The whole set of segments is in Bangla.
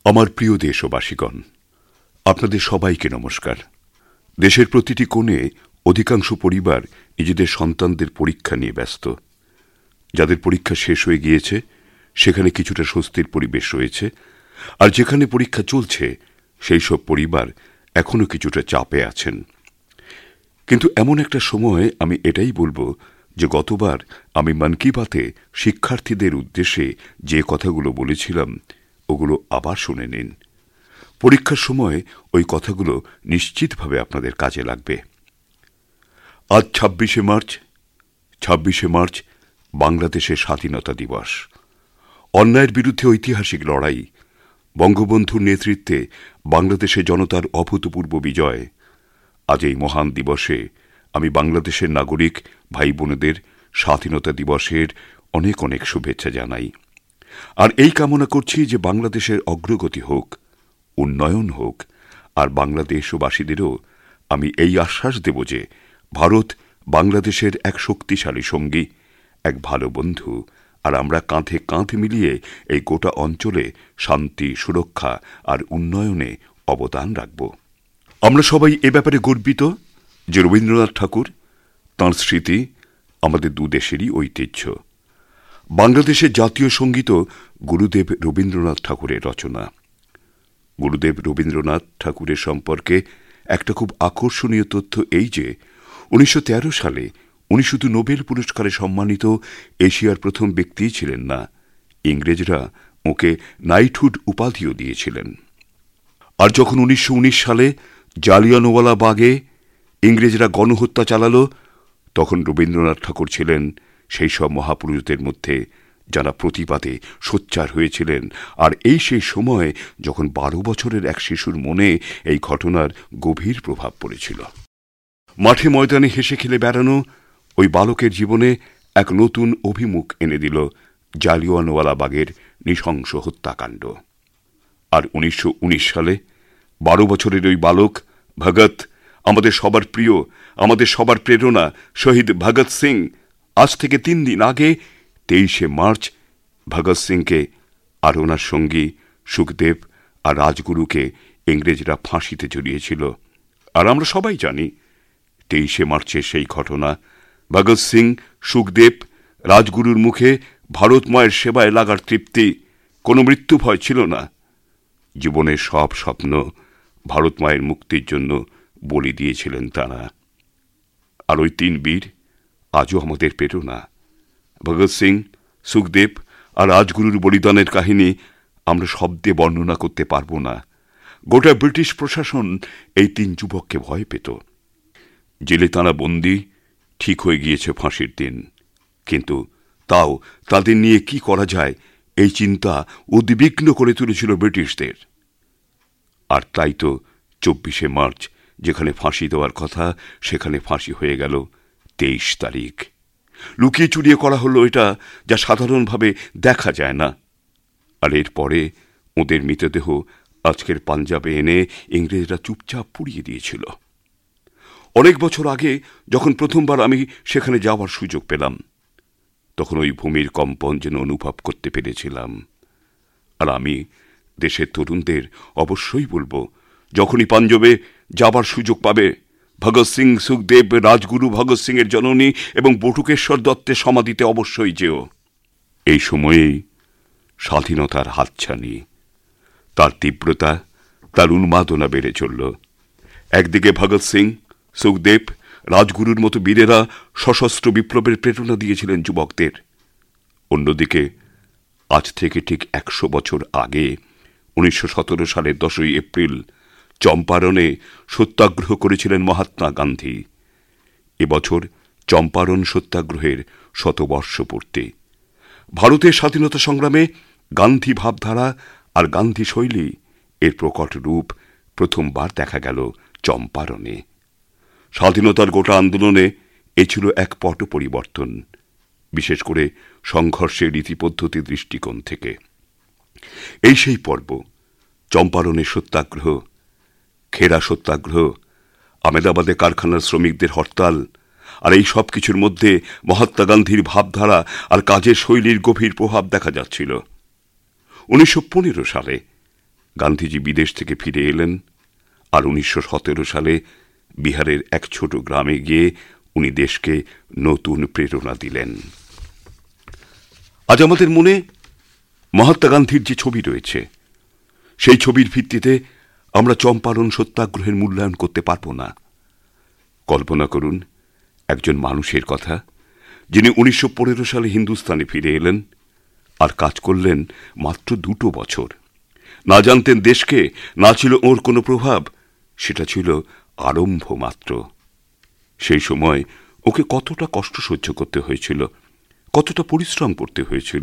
আমার প্রিয় দেশবাসীগণ, আপনাদের সবাইকে নমস্কার। দেশের প্রতিটি কোণে অধিকাংশ পরিবার নিজেদের সন্তানদের পরীক্ষা নিয়ে ব্যস্ত। যাদের পরীক্ষা শেষ হয়ে গিয়েছে সেখানে কিছুটা স্বস্তির পরিবেশ রয়েছে, আর যেখানে পরীক্ষা চলছে সেই সব পরিবার এখনও কিছুটা চাপে আছেন। কিন্তু এমন একটা সময় আমি এটাই বলবো যে গতবার আমি মন কি বাতে শিক্ষার্থীদের উদ্দেশ্যে যে কথাগুলো বলেছিলাম ওগুলো আবার শুনে নিন। পরীক্ষার সময় ওই কথাগুলো নিশ্চিতভাবে আপনাদের কাজে লাগবে। আজ ২৬শে মার্চ বাংলাদেশের স্বাধীনতা দিবস। অন্যায়ের বিরুদ্ধে ঐতিহাসিক লড়াই, বঙ্গবন্ধুর নেতৃত্বে বাংলাদেশের জনতার অভূতপূর্ব বিজয়। আজ এই মহান দিবসে আমি বাংলাদেশের নাগরিক ভাই বোনেদের স্বাধীনতা দিবসের অনেক অনেক শুভেচ্ছা জানাই। আর এই কামনা করছি যে বাংলাদেশের অগ্রগতি হোক, উন্নয়ন হোক, আর বাংলাদেশবাসীদেরও আমি এই আশ্বাস দেব যে ভারত বাংলাদেশের এক শক্তিশালী সঙ্গী, এক ভালো বন্ধু, আর আমরা কাঁধে কাঁধ মিলিয়ে এই গোটা অঞ্চলে শান্তি, সুরক্ষা আর উন্নয়নে অবদান রাখব। আমরা সবাই এ ব্যাপারে গর্বিত যে রবীন্দ্রনাথ ঠাকুর, তাঁর স্মৃতি আমাদের দুদেশেরই ঐতিহ্য। বাংলাদেশের জাতীয় সঙ্গীতও গুরুদেব রবীন্দ্রনাথ ঠাকুরের রচনা। গুরুদেব রবীন্দ্রনাথ ঠাকুরের সম্পর্কে একটা খুব আকর্ষণীয় তথ্য এই যে ১৯১৩ সালে উনি শুধু নোবেল পুরস্কারে সম্মানিত এশিয়ার প্রথম ব্যক্তিই ছিলেন না, ইংরেজরা ওঁকে নাইটহুড উপাধিও দিয়েছিলেন। আর যখন ১৯১৯ সালে জালিয়ানওয়ালাবাগে ইংরেজরা গণহত্যা চালালো, তখন রবীন্দ্রনাথ ঠাকুর ছিলেন সেই সব মহাপুরুষদের মধ্যে যারা প্রতিবাদে সোচ্চার হয়েছিলেন। আর এই সেই সময় যখন ১২ বছরের এক শিশুর মনে এই ঘটনার গভীর প্রভাব পড়েছিল। মাঠে ময়দানে হেসে খেলে বেড়ানো ওই বালকের জীবনে এক নতুন অভিমুখ এনে দিল জালিয়ানওয়ালাবাগের নৃশংস হত্যাকাণ্ড। আর ১৯১৯ সালে ১২ বছরের ওই বালক ভগৎ, আমাদের সবার প্রিয়, আমাদের সবার প্রেরণা শহীদ ভগৎ সিং, আজ থেকে ৩ দিন আগে ২৩শে মার্চ ভগৎ সিংকে আর ওনার সঙ্গী সুখদেব আর রাজগুরুকে ইংরেজরা ফাঁসিতে ঝুলিয়েছিল। আর আমরা সবাই জানি ২৩শে মার্চের সেই ঘটনা, ভগৎ সিং, সুখদেব, রাজগুরুর মুখে ভারত মায়ের সেবায় লাগার তৃপ্তি, কোনো মৃত্যু ভয় ছিল না। জীবনের সব স্বপ্ন ভারত মায়ের মুক্তির জন্য বলি দিয়েছিলেন তাঁরা। আর ওই ৩ বীর আজও আমাদের প্রেরণা। ভগৎ সিং, সুখদেব আর রাজগুরুর বলিদানের কাহিনী আমরা শব্দে বর্ণনা করতে পারব না। গোটা ব্রিটিশ প্রশাসন এই ৩ যুবককে ভয় পেত। জেলে তাঁরা বন্দী, ঠিক হয়ে গিয়েছে ফাঁসির দিন, কিন্তু তাও তাদের নিয়ে কি করা যায় এই চিন্তা উদ্বিগ্ন করে তুলেছিল ব্রিটিশদের। আর তাই তো ২৪শে মার্চ যেখানে ফাঁসি দেওয়ার কথা সেখানে ফাঁসি হয়ে গেল ২৩ তারিখ। লুকিয়ে চুরিয়ে করা হলো এটা, যা সাধারণভাবে দেখা যায় না। আর এরপরে ওদের মৃতদেহ আজকের পাঞ্জাবে এনে ইংরেজরা চুপচাপ পুড়িয়ে দিয়েছিল। অনেক বছর আগে যখন প্রথমবার আমি সেখানে যাওয়ার সুযোগ পেলাম, তখন ওই ভূমির কম্পন যেন অনুভব করতে পেরেছিলাম। আর আমি দেশের তরুণদের অবশ্যই বলবো, যখনই পাঞ্জাবে যাবার সুযোগ পাবে, ভগৎ সিং, সুখদেব, রাজগুরু ভগৎ সিংয়ের জননী এবং বটুকেশ্বর দত্তের সমাধিতে অবশ্যই যেও। এই সময়েই স্বাধীনতার হাতছানি, তার তীব্রতা, তার উন্মাদনা বেড়ে চলল। একদিকে ভগৎ সিং, সুখদেব, রাজগুরুর মতো বীরেরা সশস্ত্র বিপ্লবের প্রেরণা দিয়েছিলেন যুবকদের। অন্যদিকে আজ থেকে ঠিক ১০০ বছর আগে ১৯১৭ সালের ১০ই এপ্রিল চম্পারণে সত্যাগ্রহ করেছিলেন মহাত্মা গান্ধী। এবছর চম্পারণ সত্যাগ্রহের শতবর্ষপূর্তি। ভারতের স্বাধীনতা সংগ্রামে গান্ধী ভাবধারা আর গান্ধী শৈলী এর প্রকট রূপ প্রথমবার দেখা গেল চম্পারণে। স্বাধীনতার গোটা আন্দোলনে এ ছিল এক পট পরিবর্তন, বিশেষ করে সংঘর্ষের রীতিপদ্ধতি দৃষ্টিকোণ থেকে। এই সেই পর্ব, চম্পারণের সত্যাগ্রহ, খেরা সত্যাগ্রহ, আহমেদাবাদে কারখানার শ্রমিকদের হরতাল, আর এই সব কিছুর মধ্যে মহাত্মা গান্ধীর ভাবধারা আর কাজের শৈলীর গভীর প্রভাব দেখা যাচ্ছিল। ১৯১৫ সালে গান্ধীজি বিদেশ থেকে ফিরে এলেন, আর ১৯১৭ সালে বিহারের এক ছোট গ্রামে গিয়ে উনি দেশকে নতুন প্রেরণা দিলেন। আজ আমাদের মনে মহাত্মা গান্ধীর যে ছবি রয়েছে, সেই ছবির ভিত্তিতে আমরা চম্পারণ সত্যাগ্রহের মূল্যায়ন করতে পারব না। কল্পনা করুন একজন মানুষের কথা, যিনি ১৯১৫ সালে হিন্দুস্তানে ফিরে এলেন আর কাজ করলেন মাত্র ২ বছর। না জানতেন দেশকে, না ছিল ওর কোনো প্রভাব, সেটা ছিল আরম্ভ মাত্র। সেই সময় ওকে কতটা কষ্ট সহ্য করতে হয়েছিল, কতটা পরিশ্রম করতে হয়েছিল,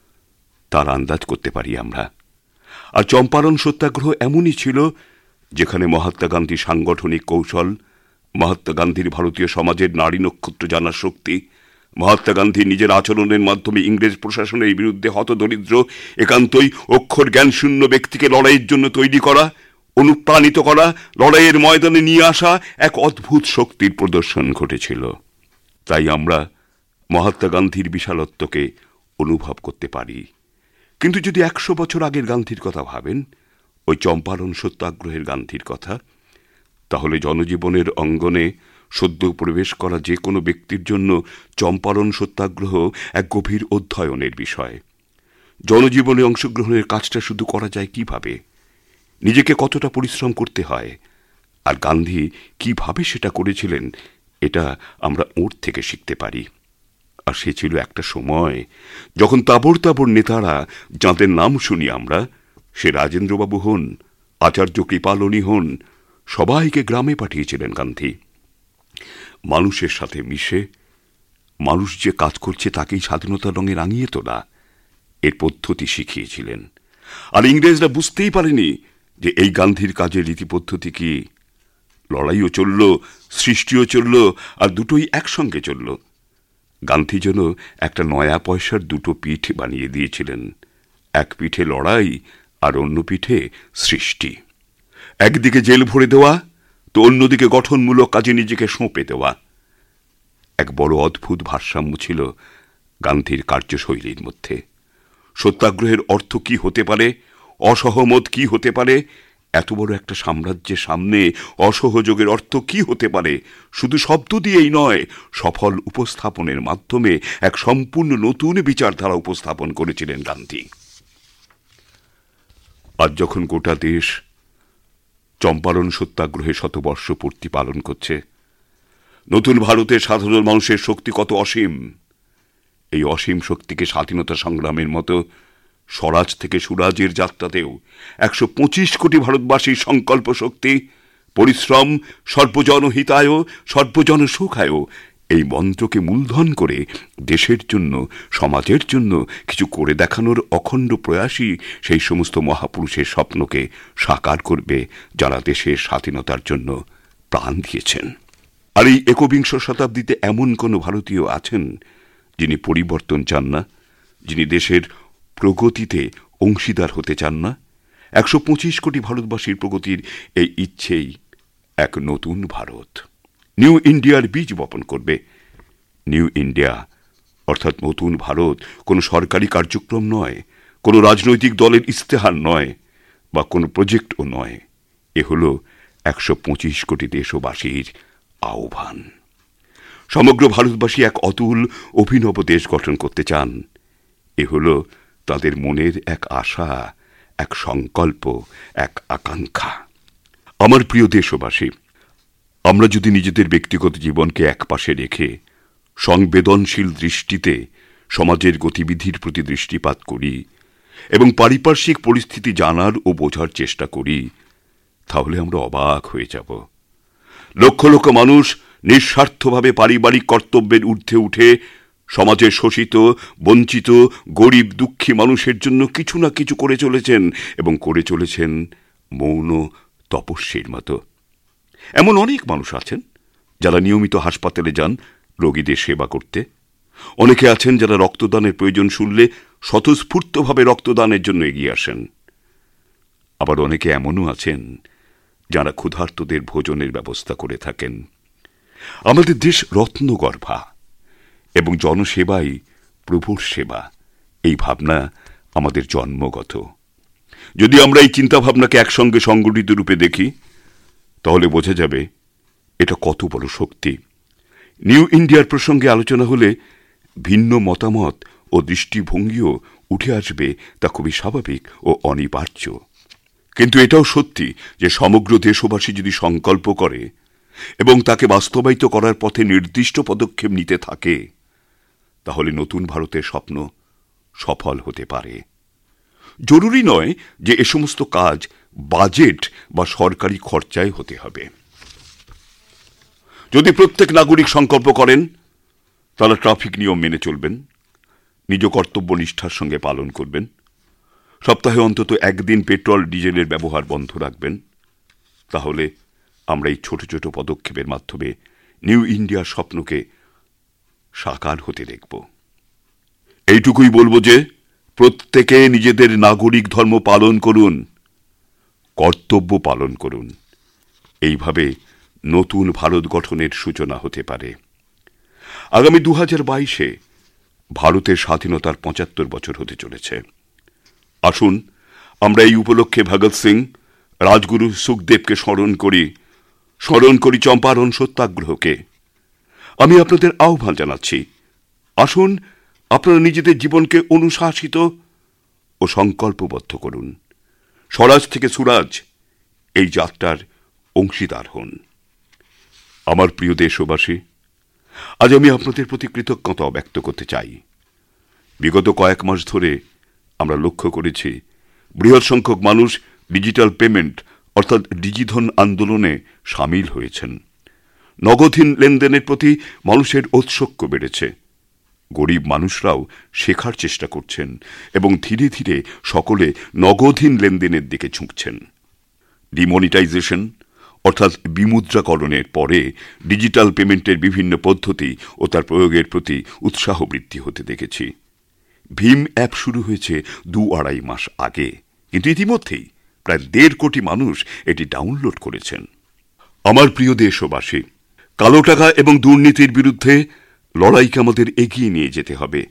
তার আন্দাজ করতে পারি আমরা। আর চম্পারণ সত্যাগ্রহ এমনই ছিল, যেখানে মহাত্মা গান্ধীর সাংগঠনিক কৌশল, মহাত্মা গান্ধীর ভারতীয় সমাজের নারী নক্ষত্র জানার শক্তি, মহাত্মা গান্ধী নিজের আচরণের মাধ্যমে ইংরেজ প্রশাসনের বিরুদ্ধে হতদরিদ্র, একান্তই অক্ষর জ্ঞানশূন্য ব্যক্তিকে লড়াইয়ের জন্য তৈরি করা, অনুপ্রাণিত করা, লড়াইয়ের ময়দানে নিয়ে আসা এক অদ্ভুত শক্তির প্রদর্শন ঘটেছিল। তাই আমরা মহাত্মা গান্ধীর বিশালত্বকে অনুভব করতে পারি। কিন্তু যদি ১০০ বছর আগের গান্ধীর কথা ভাবেন, ওই চম্পারণ সত্যাগ্রহের গান্ধীর কথা, তাহলে জনজীবনের অঙ্গনে সদ্য প্রবেশ করা যে কোনো ব্যক্তির জন্য চম্পারণ সত্যাগ্রহ এক গভীর অধ্যয়নের বিষয়। জনজীবনে অংশগ্রহণের কাজটা শুধু করা যায় কিভাবে, নিজেকে কতটা পরিশ্রম করতে হয়, আর গান্ধী কিভাবে সেটা করেছিলেন, এটা আমরা ওর থেকে শিখতে পারি। আর সে ছিল একটা সময় যখন তাবড় তাবড় নেতারা, যাঁদের নাম শুনি আমরা, সে রাজেন্দ্রবাবু হন, আচার্য কৃপালনী হন, সবাইকে গ্রামে পাঠিয়েছিলেন গান্ধী। মানুষের সাথে মিশে মানুষ যে কাজ করছে তাকেই স্বাধীনতার রঙে রাঙিয়ে তোলা, এর পদ্ধতি শিখিয়েছিলেন। আর ইংরেজরা বুঝতেই পারেনি যে এই গান্ধীর কাজের রীতিপদ্ধতি কি। লড়াইও চলল, সৃষ্টিও চলল, আর দুটোই একসঙ্গে চলল। গান্ধী যেন একটা নয়া পয়সার ২টো পিঠ বানিয়ে দিয়েছিলেন, এক পিঠে লড়াই আর অন্য পিঠে সৃষ্টি। একদিকে জেল ভরে দেওয়া, তো অন্যদিকে গঠনমূলক কাজে নিজেকে সঁপে দেওয়া। এক বড় অদ্ভুত ভারসাম্য ছিল গান্ধীর কার্যশৈলীর মধ্যে। সত্যাগ্রহের অর্থ কি হতে পারে, অসহমত কি হতে পারে, এত বড় একটা সাম্রাজ্যের সামনে অসহযোগের অর্থ কি হতে পারে, শুধু শব্দ দিয়েই নয়, সফল উপস্থাপনের মাধ্যমে এক সম্পূর্ণ নতুন বিচারধারা উপস্থাপন করেছিলেন গান্ধী। আজ যখন গোটা দেশ চম্পারণ সত্যাগ্রহে শতবর্ষ পূর্তি পালন করছে, নতুন ভারতের সাধারণ মানুষের শক্তি কত অসীম, এই অসীম শক্তিকে স্বাধীনতা সংগ্রামের মতো স্বরাজ থেকে সুরাজের যাত্রাতেও ১২৫ কোটি ভারতবাসীর সংকল্প শক্তি, পরিশ্রম, সর্বজন হিতায় সর্বজন সুখায়, এই মন্ত্রকে মূলধন করে দেশের জন্য, সমাজের জন্য কিছু করে দেখানোর অখণ্ড প্রয়াসই সেই সমস্ত মহাপুরুষের স্বপ্নকে সাকার করবে, যারা দেশের স্বাধীনতার জন্য প্রাণ দিয়েছেন। আর এই একবিংশ শতাব্দীতে এমন কোনো ভারতীয় আছেন যিনি পরিবর্তন চান না, যিনি দেশের প্রগতিতে অংশীদার হতে চান না? ১২৫ কোটি ভারতবাসীর প্রগতির এই ইচ্ছেই এক নতুন ভারত, নিউ ইন্ডিয়ার বীজ বপন করবে। নিউ ইন্ডিয়া অর্থাৎ নতুন ভারত কোনো সরকারি কার্যক্রম নয়, কোনো রাজনৈতিক দলের ইস্তেহার নয়, বা কোনো প্রজেক্টও নয়। এ হল ১২৫ কোটি দেশবাসীর আহ্বান। সমগ্র ভারতবাসী এক অতুল অভিনব দেশ গঠন করতে চান। এ হল তাদের মনের এক আশা, এক সংকল্প, এক আকাঙ্ক্ষা। আমার প্রিয় দেশবাসী, আমরা যদি নিজেদের ব্যক্তিগত জীবনকে একপাশে রেখে সংবেদনশীল দৃষ্টিতে সমাজের গতিবিধির প্রতি দৃষ্টিপাত করি এবং পারিপার্শ্বিক পরিস্থিতি জানার ও বোঝার চেষ্টা করি, তাহলে আমরা অবাক হয়ে যাব। লক্ষ লক্ষ মানুষ নিঃস্বার্থভাবে পারিবারিক কর্তব্যের ঊর্ধ্বে উঠে সমাজের শোষিত, বঞ্চিত, গরিব, দুঃখী মানুষের জন্য কিছু না কিছু করে চলেছেন, এবং করে চলেছেন মৌন তপস্বীর মতো। এমন অনেক মানুষ আছেন যারা নিয়মিত হাসপাতালে যান রোগীদের সেবা করতে। অনেকে আছেন যারা রক্তদানের প্রয়োজন শুনলে স্বতঃস্ফূর্তভাবে রক্তদানের জন্য এগিয়ে আসেন। আবার অনেকে এমনও আছেন যারা ক্ষুধার্তদের ভোজনের ব্যবস্থা করে থাকেন। আমাদের দেশ রত্নগর্ভা, এবং জনসেবাই প্রভুর সেবা, এই ভাবনা আমাদের জন্মগত। যদি আমরা এই চিন্তাভাবনাকে একসঙ্গে সংগঠিত রূপে দেখি তাহলে বোঝা যাবে এটা কত বড় শক্তি। নিউ ইন্ডিয়ার প্রসঙ্গে আলোচনা হলে ভিন্ন মতামত ও দৃষ্টিভঙ্গিও উঠে আসবে, তা খুবই স্বাভাবিক ও অনিবার্য। কিন্তু এটাও সত্যি যে সমগ্র দেশবাসী যদি সংকল্প করে এবং তাকে বাস্তবায়িত করার পথে নির্দিষ্ট পদক্ষেপ নিতে থাকে তাহলে নতুন ভারতের স্বপ্ন সফল হতে পারে। জরুরি নয় যে এ সমস্ত কাজ বাজেট বা সরকারি খরচায় হতে হবে। যদি প্রত্যেক নাগরিক সংকল্প করেন তারা ট্রাফিক নিয়ম মেনে চলবেন, নিজ কর্তব্য নিষ্ঠার সঙ্গে পালন করবেন, সপ্তাহে অন্তত একদিন পেট্রোল ডিজেলের ব্যবহার বন্ধ রাখবেন, তাহলে আমরা এই ছোট ছোট পদক্ষেপের মাধ্যমে নিউ ইন্ডিয়ার স্বপ্নকে সাকার হতে দেখব। এইটুকুই বলবো যে প্রত্যেকে নিজেদের নাগরিক ধর্ম পালন করুন, কর্তব্য পালন করুন। এইভাবে নতুন ভারত গঠনের সূচনা হতে পারে। আগামী 2022-এ ভারতের স্বাধীনতার 75 বছর হতে চলেছে। আসুন আমরা এই উপলক্ষে ভগৎ সিং, রাজগুরু সুখদেবকে স্মরণ করি চম্পারণ সত্যাগ্রহকে। আমি আপনাদের আহ্বান জানাচ্ছি, আসুন আপনারা নিজেদের জীবনকে অনুশাসিত ও সংকল্পবদ্ধ করুন। স্বরাজ থেকে সুরাজ এই যাত্রার অংশীদার হন। আমার প্রিয় দেশবাসী, আজ আমি আপনাদের প্রতি কৃতজ্ঞতা ব্যক্ত করতে চাই। বিগত কয়েক মাস ধরে আমরা লক্ষ্য করেছি বৃহৎ সংখ্যক মানুষ ডিজিটাল পেমেন্ট অর্থাৎ ডিজিধন আন্দোলনে সামিল হয়েছেন। নগদহীন লেনদেনের প্রতি মানুষের ঔৎসুক্য বেড়েছে। গরিব মানুষরাও শেখার চেষ্টা করছেন এবং ধীরে ধীরে সকলে নগদহীন লেনদেনের দিকে ঝুঁকছেন। ডিমনিটাইজেশন অর্থাৎ বিমুদ্রাকরণের পরে ডিজিটাল পেমেন্টের বিভিন্ন পদ্ধতি ও তার প্রয়োগের প্রতি উৎসাহ বৃদ্ধি হতে দেখেছি। ভীম অ্যাপ শুরু হয়েছে 2-2.5 মাস আগে, কিন্তু ইতিমধ্যেই প্রায় 1.5 কোটি মানুষ এটি ডাউনলোড করেছেন। আমার প্রিয় দেশবাসী, কালো টাকা এবং দুর্নীতির বিরুদ্ধে লড়াইকে আমাদের এগিয়ে নিয়ে যেতে হবে।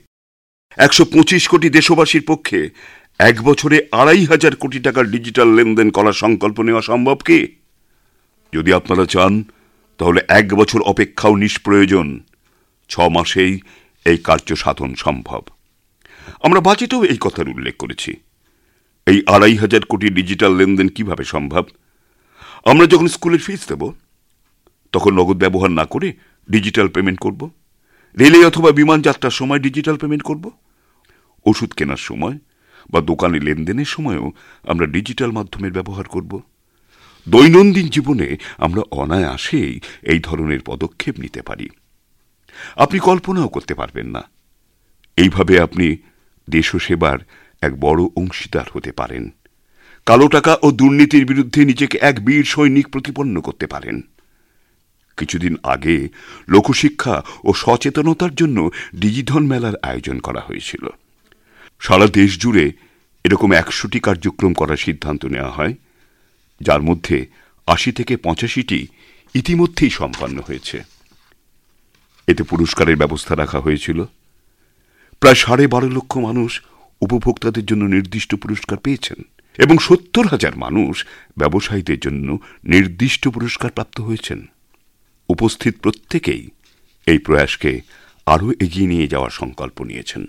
125 কোটি দেশবাসীর পক্ষে 1 বছরে 2,500 কোটি টাকার ডিজিটাল লেনদেন করার সংকল্প নেওয়া সম্ভব কি? যদি আপনারা চান তাহলে 1 বছর অপেক্ষাও নিষ্প্রয়োজন। 6 মাসেই এই কার্য সাধন সম্ভব। আমরা বাজেটেও এই কথার উল্লেখ করেছি। এই 2,500 কোটি ডিজিটাল লেনদেন কিভাবে সম্ভব? আমরা যখন স্কুলের ফিস দেব তখন নগদ ব্যবহার না করে ডিজিটাল পেমেন্ট করব। রেলে অথবা বিমান যাত্রার সময় ডিজিটাল পেমেন্ট করব। ওষুধ কেনার সময় বা দোকানে লেনদেনের সময়ও আমরা ডিজিটাল মাধ্যমের ব্যবহার করব। দৈনন্দিন জীবনে আমরা অনায়াসেই এই ধরনের পদক্ষেপ নিতে পারি। আপনি কল্পনাও করতে পারবেন না। এইভাবে আপনি দেশসেবার এক বড় অংশীদার হতে পারেন। কালো টাকা ও দুর্নীতির বিরুদ্ধে নিজেকে এক বীর সৈনিক প্রতিপন্ন করতে পারেন। কিছুদিন আগে লোকশিক্ষা ও সচেতনতার জন্য ডিজিধন মেলার আয়োজন করা হয়েছিল। সারা দেশ জুড়ে এরকম 100টি কার্যক্রম করার সিদ্ধান্ত নেওয়া হয়, যার মধ্যে 80 থেকে 85টি ইতিমধ্যেই সম্পন্ন হয়েছে। এতে পুরস্কারের ব্যবস্থা রাখা হয়েছিল। প্রায় 12.5 লক্ষ মানুষ উপভোক্তাদের জন্য নির্দিষ্ট পুরস্কার পেয়েছেন এবং 70,000 মানুষ ব্যবসায়ীদের জন্য নির্দিষ্ট পুরস্কার প্রাপ্ত হয়েছেন। উপস্থিত প্রত্যেকেই এই প্রয়াসকে আরও এগিয়ে নিয়ে যাওয়ার সংকল্প নিয়েছেন।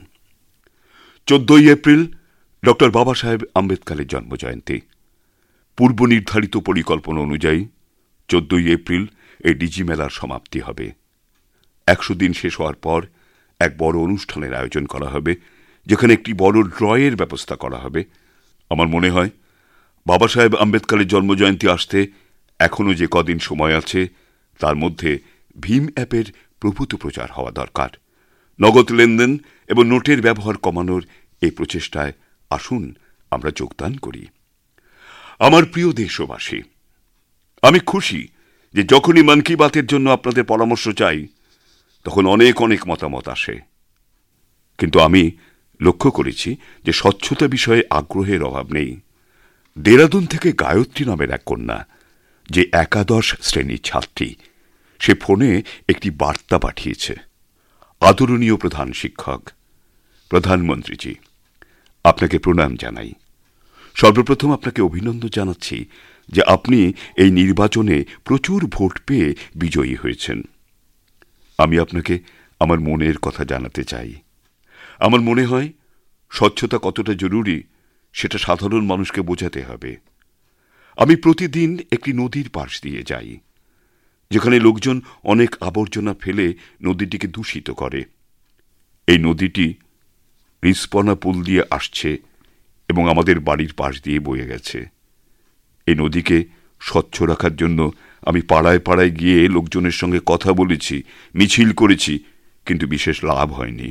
14ই এপ্রিল ডক্টর বাবা সাহেব আম্বেদকরের জন্মজয়ন্তী। পূর্ব নির্ধারিত পরিকল্পনা অনুযায়ী 14ই এপ্রিল এই ডিজি মেলার সমাপ্তি হবে। 100 দিন শেষ হওয়ার পর এক বড় অনুষ্ঠানের আয়োজন করা হবে, যেখানে একটি বড় ড্রয়ের ব্যবস্থা করা হবে। আমার মনে হয় বাবা সাহেব আম্বেদকরের জন্মজয়ন্তী আসতে এখনও যে কদিন সময় আছে তার মধ্যে ভীম অ্যাপের প্রভূত প্রচার হওয়া দরকার। নগদ লেনদেন এবং নোটের ব্যবহার কমানোর এই প্রচেষ্টায় আসুন আমরা যোগদান করি। আমার প্রিয় দেশবাসী, আমি খুশি যে যখনই মন কি বাতের জন্য আপনাদের পরামর্শ চাই তখন অনেক অনেক মতামত আসে। কিন্তু আমি লক্ষ্য করেছি যে স্বচ্ছতা বিষয়ে আগ্রহের অভাব নেই। দেরাদুন থেকে গায়ত্রী নামের এক কন্যা, যে একাদশ শ্রেণীর ছাত্রী, সে ফোনে একটি বার্তা পাঠিয়েছে। আদরণীয় প্রধান শিক্ষক, প্রধানমন্ত্রীজি, আপনাকে প্রণাম জানাই। সর্বপ্রথম আপনাকে অভিনন্দন জানাচ্ছি যে আপনি এই নির্বাচনে প্রচুর ভোট পেয়ে বিজয়ী হয়েছেন। আমি আপনাকে আমার মনের কথা জানাতে চাই। আমার মনে হয় স্বচ্ছতা কতটা জরুরি সেটা সাধারণ মানুষকে বোঝাতে হবে। আমি প্রতিদিন একটি নদীর পাশ দিয়ে যাই, যেখানে লোকজন অনেক আবর্জনা ফেলে নদীটিকে দূষিত করে। এই নদীটি রিস্পনা পুল দিয়ে আসছে এবং আমাদের বাড়ির পাশ দিয়ে বয়ে গেছে। এই নদীকে স্বচ্ছ রাখার জন্য আমি পাড়ায় পাড়ায় গিয়ে লোকজনের সঙ্গে কথা বলেছি, মিছিল করেছি, কিন্তু বিশেষ লাভ হয়নি।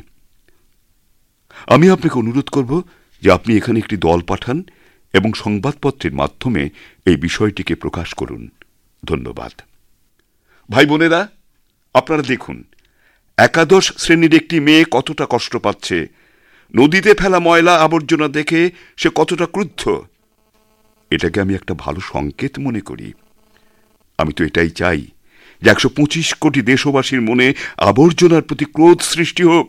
আমি আপনাকে অনুরোধ করব যে আপনি এখানে একটি দল পাঠান এবং সংবাদপত্রের মাধ্যমে এই বিষয়টিকে প্রকাশ করুন। ধন্যবাদ। ভাই বোনেরা, আপনারা দেখুন, একাদশ শ্রেণীর একটি মেয়ে কতটা কষ্ট পাচ্ছে। নদীতে ফেলা ময়লা আবর্জনা দেখে সে কতটা ক্রুদ্ধ। এটাকে আমি একটা ভালো সংকেত মনে করি। আমি তো এটাই চাই যে 125 কোটি দেশবাসীর মনে আবর্জনার প্রতি ক্রোধ সৃষ্টি হোক।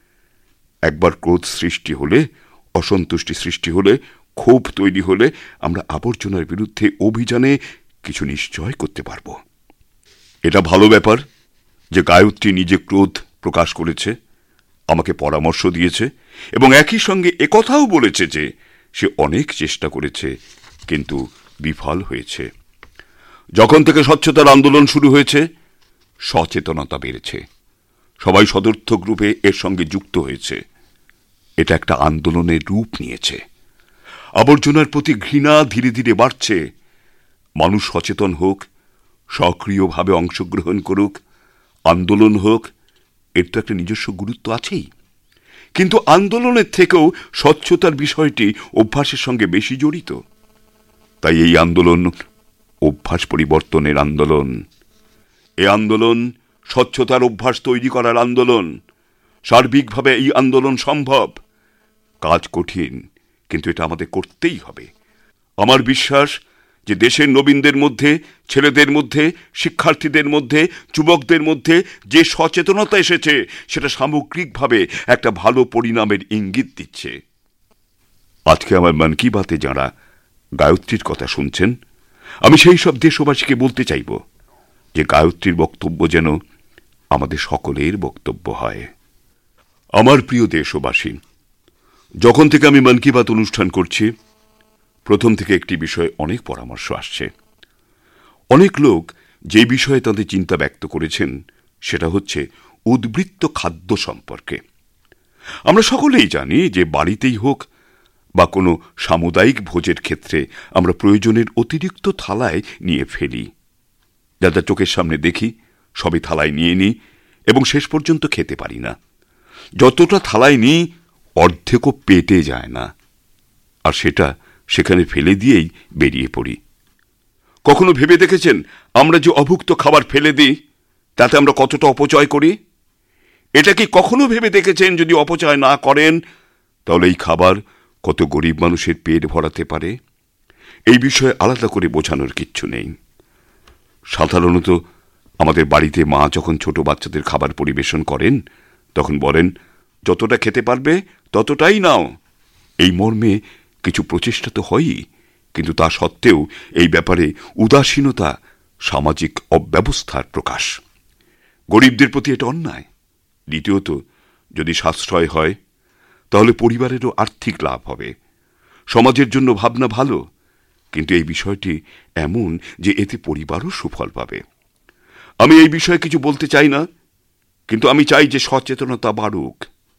একবার ক্রোধ সৃষ্টি হলে, অসন্তুষ্টি সৃষ্টি হলে, ক্ষোভ তৈরি হলে আমরা আবর্জনার বিরুদ্ধে অভিযানে কিছু নিশ্চয় করতে পারব। এটা ভালো ব্যাপার যে গায়ত্রী নিজে ক্রোধ প্রকাশ করেছে, আমাকে পরামর্শ দিয়েছে এবং একই সঙ্গে একথাও বলেছে যে সে অনেক চেষ্টা করেছে কিন্তু বিফল হয়েছে। যখন থেকে স্বচ্ছতার আন্দোলন শুরু হয়েছে, সচেতনতা বেড়েছে। সবাই সদর্থক রূপে এর সঙ্গে যুক্ত হয়েছে। এটা একটা আন্দোলনের রূপ নিয়েছে। আবর্জনার প্রতি ঘৃণা ধীরে ধীরে বাড়ছে। মানুষ সচেতন হোক, সক্রিয়ভাবে অংশগ্রহণ করুক, আন্দোলন হোক, এর তো একটা নিজস্ব গুরুত্ব আছেই। কিন্তু আন্দোলনের থেকেও স্বচ্ছতার বিষয়টি অভ্যাসের সঙ্গে বেশি জড়িত। তাই এই আন্দোলন অভ্যাস পরিবর্তনের আন্দোলন। এই আন্দোলন স্বচ্ছতার অভ্যাস তৈরি করার আন্দোলন। সার্বিকভাবে এই আন্দোলন সম্ভব। কাজ কঠিন, কিন্তু এটা আমাদের করতেই হবে। আমার বিশ্বাস যে দেশের নবীনদের মধ্যে, ছেলেদের মধ্যে, শিক্ষার্থীদের মধ্যে, যুবকদের মধ্যে যে সচেতনতা এসেছে সেটা সামগ্রিকভাবে একটা ভালো পরিণামের ইঙ্গিত দিচ্ছে। আজকে আমার মন কি বাতে যাঁরা গায়ত্রীর কথা শুনছেন, আমি সেই সব দেশবাসীকে বলতে চাইব যে গায়ত্রীর বক্তব্য যেন আমাদের সকলের বক্তব্য হয়। আমার প্রিয় দেশবাসী, যখন থেকে আমি মন কি বাত অনুষ্ঠান করছি, প্রথম থেকে একটি বিষয়ে অনেক পরামর্শ আসছে। অনেক লোক যে বিষয়ে তাদের চিন্তা ব্যক্ত করেছেন সেটা হচ্ছে উদ্বৃত্ত খাদ্য সম্পর্কে। আমরা সকলেই জানি যে বাড়িতেই হোক বা কোনো সামুদায়িক ভোজের ক্ষেত্রে আমরা প্রয়োজনের অতিরিক্ত থালায় নিয়ে ফেলি। যা যা চোখের সামনে দেখি সবই থালায় নিয়ে নিই এবং শেষ পর্যন্ত খেতে পারি না। যতটা থালায় নিই অর্ধেকও পেটে যায় না, আর সেটা সেখানে ফেলে দিয়েই বেরিয়ে পড়ি। কখনো ভেবে দেখেছেন আমরা যে অভুক্ত খাবার ফেলে দিই তাতে আমরা কতটা অপচয় করি? এটা কি কখনো ভেবে দেখেছেন যদি অপচয় না করেন তাহলে এই খাবার কত গরিব মানুষের পেট ভরাতে পারে? এই বিষয়ে আলাদা করে বোঝানোর কিচ্ছু নেই। সাধারণত আমাদের বাড়িতে মা যখন ছোট বাচ্চাদের খাবার পরিবেশন করেন তখন বলেন, যতটা খেতে পারবে ততটাই নাও। এই মর্মে কিছু প্রচেষ্টা তো হয়ই, কিন্তু তা সত্ত্বেও এই ব্যাপারে উদাসীনতা সামাজিক অব্যবস্থার প্রকাশ। গরিবদের প্রতি এটা অন্যায়। দ্বিতীয়ত, যদি সাশ্রয় হয় তাহলে পরিবারেরও আর্থিক লাভ হবে, সমাজের জন্য ভাবনা ভালো, কিন্তু এই বিষয়টি এমন যে এতে পরিবারও সুফল পাবে। আমি এই বিষয়ে কিছু বলতে চাই না, কিন্তু আমি চাই যে সচেতনতা বাড়ুক।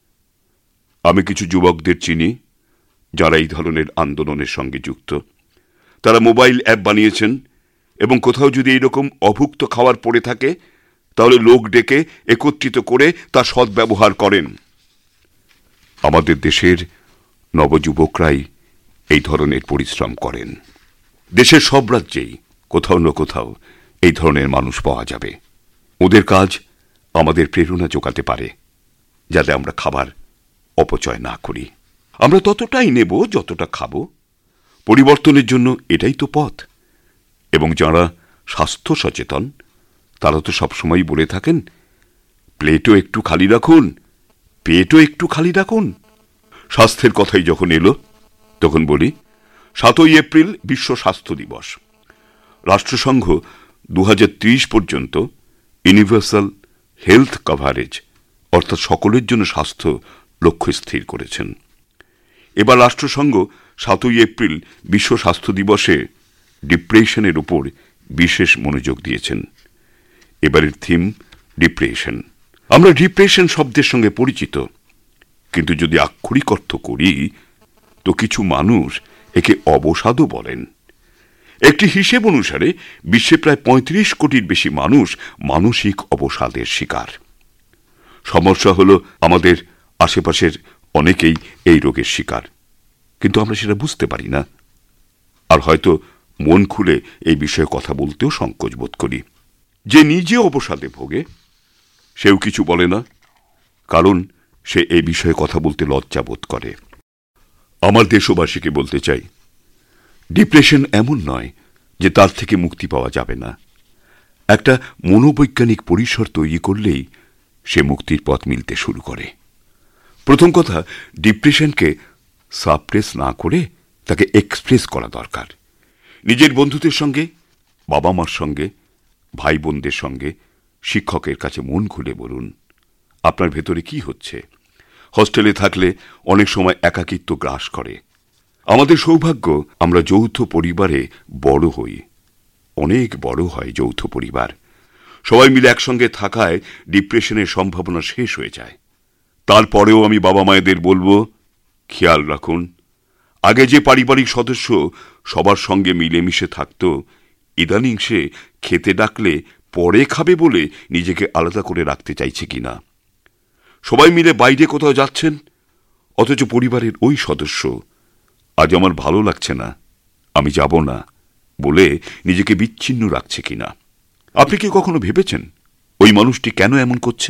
আমি কিছু যুবকদের চিনি যারা এই ধরনের আন্দোলনের সঙ্গে যুক্ত। তারা মোবাইল অ্যাপ বানিয়েছেন এবং কোথাও যদি এইরকম অভুক্ত খাবার পড়ে থাকে তাহলে লোক ডেকে একত্রিত করে তা সদ্ব্যবহার করেন। আমাদের দেশের নবযুবকরাই এই ধরনের পরিশ্রম করেন। দেশের সব রাজ্যেই কোথাও না কোথাও এই ধরনের মানুষ পাওয়া যাবে। ওদের কাজ আমাদের প্রেরণা জোগাতে পারে যাতে আমরা খাবার অপচয় না করি। আমরা ততটাই নেব যতটা খাবো। পরিবর্তনের জন্য এটাই তো পথ। এবং যাঁরা স্বাস্থ্য সচেতন তারা তো সবসময় বলে থাকেন, প্লেটও একটু খালি রাখুন, পেটও একটু খালি রাখুন। স্বাস্থ্যের কথাই যখন এলো তখন বলি, 7ই এপ্রিল বিশ্ব স্বাস্থ্য দিবস। রাষ্ট্রসংঘ 2030 পর্যন্ত ইউনিভার্সাল হেলথ কভারেজ অর্থাৎ সকলের জন্য স্বাস্থ্য লক্ষ্য স্থির করেছেন। এবার রাষ্ট্রসংঘ 7ই এপ্রিল বিশ্ব স্বাস্থ্য দিবসে ডিপ্রেশনের উপর বিশেষ মনোযোগ দিয়েছেন। এবারের থিম ডিপ্রেশন। আমরা ডিপ্রেশন শব্দের সঙ্গে পরিচিত, কিন্তু যদি আক্ষরিক অর্থ করি তো কিছু মানুষ একে অবসাদও বলেন। একটি হিসেব অনুসারে বিশ্বে প্রায় 35 কোটির বেশি মানুষ মানসিক অবসাদের শিকার। সমস্যা হলো আমাদের আশেপাশের অনেকেই এই রোগের শিকার, কিন্তু আমরা সেটা বুঝতে পারি না, আর হয়তো মন খুলে এই বিষয়ে কথা বলতেও সংকোচ বোধ করি। যে নিজে অবসাদে ভোগে সেও কিছু বলে না, কারণ সে এই বিষয়ে কথা বলতে লজ্জা বোধ করে। আমার দেশবাসীকে বলতে চাই, ডিপ্রেশন এমন নয় যে তার থেকে মুক্তি পাওয়া যাবে না। একটা মনোবৈজ্ঞানিক পরিসর তৈরি করলেই সে মুক্তির পথ মিলতে শুরু করে। প্রথম কথা, ডিপ্রেশনকে সাপ্রেস না করে তাকে এক্সপ্রেস করা দরকার। নিজের বন্ধুদের সঙ্গে, বাবা মার সঙ্গে, ভাই বোনদের সঙ্গে, শিক্ষকের কাছে মন খুলে বলুন আপনার ভেতরে কি হচ্ছে। হস্টেলে থাকলে অনেক সময় একাকিত্ব গ্রাস করে। আমাদের সৌভাগ্য আমরা যৌথ পরিবারে বড় হই, অনেক বড় হয় যৌথ পরিবার। সবাই মিলে একসঙ্গে থাকায় ডিপ্রেশনের সম্ভাবনা শেষ হয়ে যায়। তারপরেও আমি বাবা মায়েদের বলবো, খেয়াল রাখুন, আগে যে পারিবারিক সদস্য সবার সঙ্গে মিলেমিশে থাকত, ইদানিং সে খেতে ডাকলে পরে খাবে বলে নিজেকে আলাদা করে রাখতে চাইছে কিনা। সবাই মিলে বাইরে কোথাও যাচ্ছেন, অথচ পরিবারের ওই সদস্য আজ আমার ভালো লাগছে না, আমি যাব না বলে নিজেকে বিচ্ছিন্ন রাখছে কিনা। আপনি কি কখনো ভেবেছেন ওই মানুষটি কেন এমন করছে?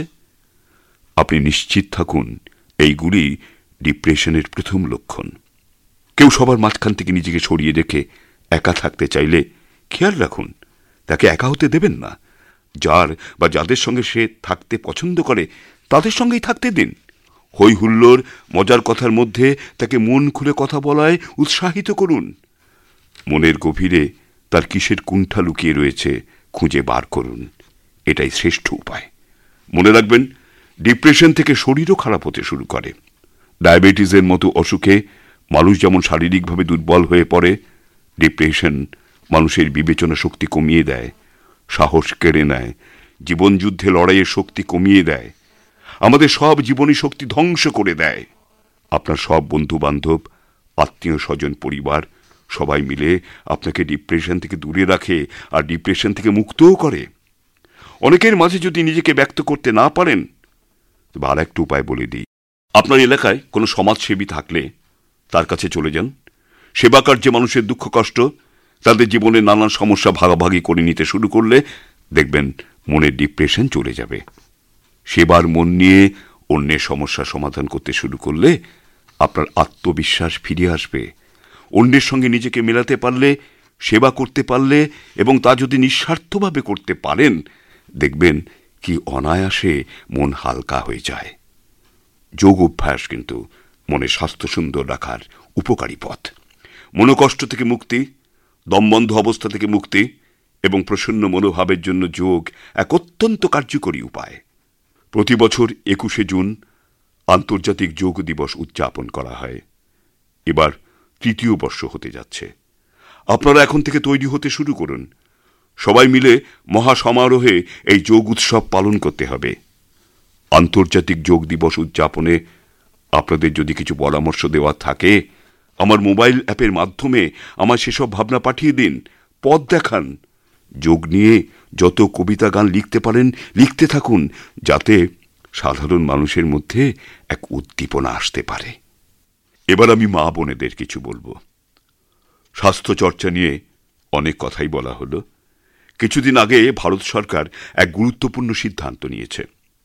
আপনি নিশ্চিত থাকুন এইগুলি ডিপ্রেশনের প্রথম লক্ষণ। কেউ সবার মাঝখান থেকে নিজেকে সরিয়ে রেখে একা থাকতে চাইলে খেয়াল রাখুন তাকে একা হতে দেবেন না। যার বা যাদের সঙ্গে সে থাকতে পছন্দ করে তাদের সঙ্গেই থাকতে দিন। হই হুল্লোড় মজার কথার মধ্যে তাকে মন খুলে কথা বলায় উৎসাহিত করুন। মনের গভীরে তার কিসের কুণ্ঠা লুকিয়ে রয়েছে খুঁজে বার করুন, এটাই শ্রেষ্ঠ উপায়। মনে রাখবেন, ডিপ্রেশন থেকে শরীরও খারাপ হতে শুরু করে। ডায়াবেটিসের মতো অসুখে মানুষ যেমন শারীরিকভাবে দুর্বল হয়ে পড়ে, ডিপ্রেশন মানুষের বিবেচনা শক্তি কমিয়ে দেয়, সাহস কেড়ে নেয়, জীবনযুদ্ধে লড়াইয়ের শক্তি কমিয়ে দেয়, আমাদের সব জীবনী শক্তি ধ্বংস করে দেয়। আপনার সব বন্ধু বান্ধব, আত্মীয় স্বজন, পরিবার সবাই মিলে আপনাকে ডিপ্রেশন থেকে দূরে রাখে আর ডিপ্রেশন থেকে মুক্তও করে। অনেকের মাঝে যদি নিজেকে ব্যক্ত করতে না পারেন, তবে আর একটা উপায় বলে দিই। আপনার এলাকায় কোনো সমাজসেবী থাকলে তার কাছে চলে যান। সেবা কার্যে মানুষের দুঃখ কষ্ট, তাদের জীবনে নানান সমস্যা ভাগাভাগি করে নিতে শুরু করলে দেখবেন মনের ডিপ্রেশন চলে যাবে। সেবার মন নিয়ে অন্যের সমস্যা সমাধান করতে শুরু করলে আপনার আত্মবিশ্বাস ফিরে আসবে। অন্যের সঙ্গে নিজেকে মেলাতে পারলে, সেবা করতে পারলে এবং তা যদি নিঃস্বার্থভাবে করতে পারেন, দেখবেন কি অনায়াসে মন হালকা হয়ে যায়। যোগ অভ্যাস কিন্তু মনে স্বাস্থ্য সুন্দর রাখার উপকারী পথ। মনোকষ্ট থেকে মুক্তি, দমবন্ধ অবস্থা থেকে মুক্তি এবং প্রসন্ন মনোভাবের জন্য যোগ এক অত্যন্ত কার্যকরী উপায়। প্রতি বছর 21শে জুন আন্তর্জাতিক যোগ দিবস উদযাপন করা হয়। এবার 3য় বর্ষ হতে যাচ্ছে। আপনারা এখন থেকে তৈরি হতে শুরু করুন। সবাই মিলে মহাসমারোহে এই যোগ উৎসব পালন করতে হবে। আন্তর্জাতিক যোগ দিবস উদযাপনে আপনাদের যদি কিছু পরামর্শ দেওয়ার থাকে, আমার মোবাইল অ্যাপের মাধ্যমে আমার সেসব ভাবনা পাঠিয়ে দিন, পথ দেখান। যোগ নিয়ে যত কবিতা গান লিখতে পারেন লিখতে থাকুন, যাতে সাধারণ মানুষের মধ্যে এক উদ্দীপনা আসতে পারে। এবার আমি মা বোনেদের কিছু বলবো। স্বাস্থ্য চর্চা নিয়ে অনেক কথাই বলা হলো। কিছুদিন আগে ভারত সরকার এক গুরুত্বপূর্ণ সিদ্ধান্ত নিয়েছে।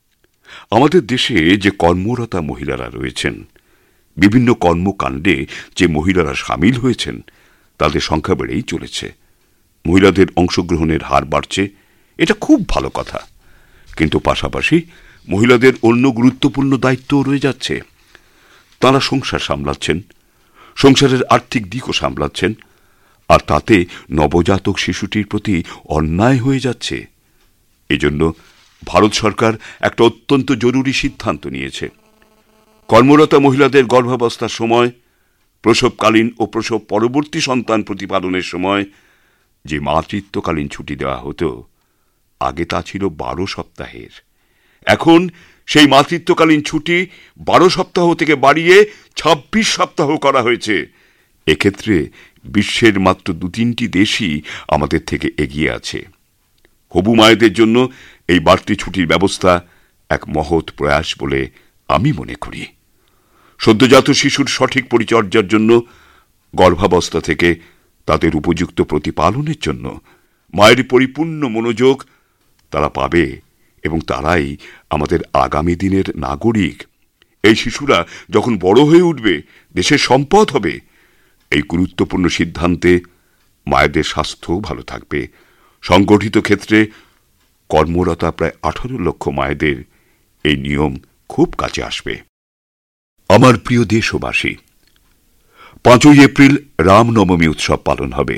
আমাদের দেশে যে কর্মরতা মহিলারা রয়েছেন, বিভিন্ন কর্মকাণ্ডে যে মহিলারা সামিল হয়েছেন, তাদের সংখ্যা বেড়েই চলেছে। মহিলাদের অংশগ্রহণের হার বাড়ছে, এটা খুব ভালো কথা। কিন্তু পাশাপাশি মহিলাদের অন্য গুরুত্বপূর্ণ দায়িত্বও রয়ে যাচ্ছে। তাঁরা সংসার সামলাচ্ছেন, সংসারের আর্থিক দিকও সামলাচ্ছেন, আর তাতে নবজাতক শিশুটির প্রতি অন্যায় হয়ে যাচ্ছে। এজন্য ভারত সরকার একটা অত্যন্ত জরুরি সিদ্ধান্ত নিয়েছে। কর্মরতা মহিলাদের গর্ভাবস্থার সময়, প্রসবকালীন ও প্রসব পরবর্তী সন্তান প্রতিপালনের সময় যে মাতৃত্বকালীন ছুটি দেওয়া হতো, আগে তা ছিল 12 সপ্তাহের। এখন সেই মাতৃত্বকালীন ছুটি 12 সপ্তাহ থেকে বাড়িয়ে 26 সপ্তাহ করা হয়েছে। এক্ষেত্রে বিশ্বের মাত্র 2-3টি দেশই আমাদের থেকে এগিয়ে আছে। হবু মায়েদের জন্য এই বাড়তি ছুটির ব্যবস্থা এক মহৎ প্রয়াস বলে আমি মনে করি। সদ্যজাত শিশুর সঠিক পরিচর্যার জন্য, গর্ভাবস্থা থেকে তাদের উপযুক্ত প্রতিপালনের জন্য মায়ের পরিপূর্ণ মনোযোগ তারা পাবে, এবং তারাই আমাদের আগামী দিনের নাগরিক। এই শিশুরা যখন বড় হয়ে উঠবে, দেশের সম্পদ হবে। এই গুরুত্বপূর্ণ সিদ্ধান্তে মায়েদের স্বাস্থ্যও ভালো থাকবে। সংগঠিত ক্ষেত্রে কর্মরতা প্রায় 18 লক্ষ মায়েদের এই নিয়ম খুব কাজে আসবে। আমার প্রিয় দেশবাসী, 5ই এপ্রিল রামনবমী উৎসব পালন হবে।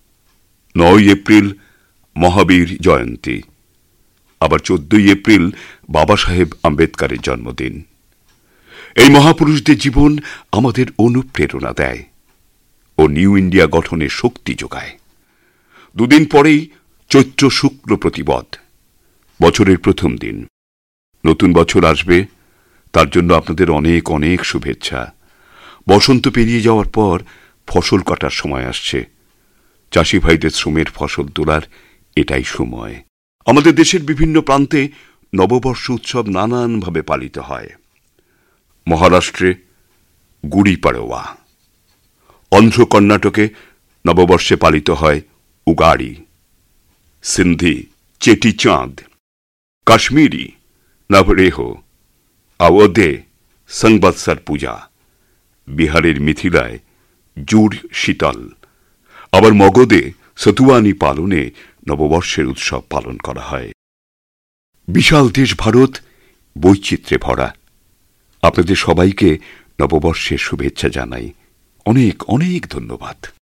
9ই এপ্রিল মহাবীর জয়ন্তী, আবার 14ই এপ্রিল বাবা সাহেব আম্বেদকরের জন্মদিন। এই মহাপুরুষদের জীবন আমাদের অনুপ্রেরণা দেয় ও নিউ ইন্ডিয়া গঠনের শক্তি যোগায়। দুদিন পরেই চৈত্র শুক্ল প্রতিপদ, বছরের প্রথম দিন। নতুন বছর আসবে, তার জন্য আপনাদের অনেক অনেক শুভেচ্ছা। বসন্ত পেরিয়ে যাওয়ার পর ফসল কাটার সময় আসছে। চাষি ভাইদের শ্রমের ফসল তোলার এটাই সময়। আমাদের দেশের বিভিন্ন প্রান্তে নববর্ষ উৎসব নানানভাবে পালিত হয়। মহারাষ্ট্রে গুড়ি পাড়ওয়া, অন্ধ্র কর্ণাটকে নববর্ষে পালিত হয় উগাড়ি, সিন্ধি চেটি চাঁদ, কাশ্মীরি নবরেহ, আওধে সংবৎসর পূজা, বিহারের মিথিলায় জুড় শীতল, আবার মগধে সতুয়ানি পালনে নববর্ষের উৎসব পালন করা হয়। বিশাল দেশ ভারত বৈচিত্র্যে ভরা। আপনাদের সবাইকে নববর্ষের শুভেচ্ছা জানাই। অনেক অনেক ধন্যবাদ।